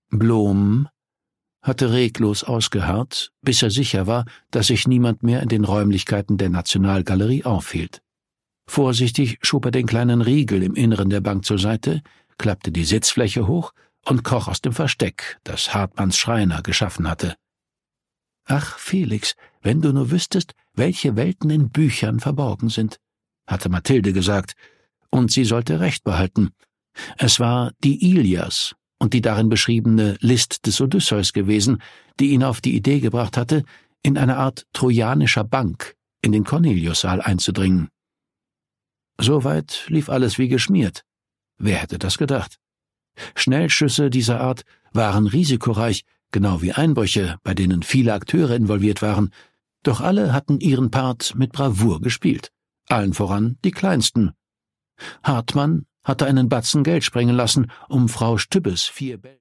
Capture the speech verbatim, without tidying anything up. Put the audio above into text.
Blom hatte reglos ausgeharrt, bis er sicher war, dass sich niemand mehr in den Räumlichkeiten der Nationalgalerie aufhielt. Vorsichtig schob er den kleinen Riegel im Inneren der Bank zur Seite, klappte die Sitzfläche hoch und kroch aus dem Versteck, das Hartmanns Schreiner geschaffen hatte. »Ach, Felix, wenn du nur wüsstest, welche Welten in Büchern verborgen sind«, hatte Mathilde gesagt, und sie sollte recht behalten. Es war die Ilias und die darin beschriebene List des Odysseus gewesen, die ihn auf die Idee gebracht hatte, in eine Art trojanischer Bank in den Corneliussaal einzudringen. Soweit lief alles wie geschmiert. Wer hätte das gedacht? Schnellschüsse dieser Art waren risikoreich, genau wie Einbrüche, bei denen viele Akteure involviert waren, doch alle hatten ihren Part mit Bravour gespielt, allen voran die Kleinsten. Hartmann hatte einen Batzen Geld springen lassen, um Frau Stübbes vier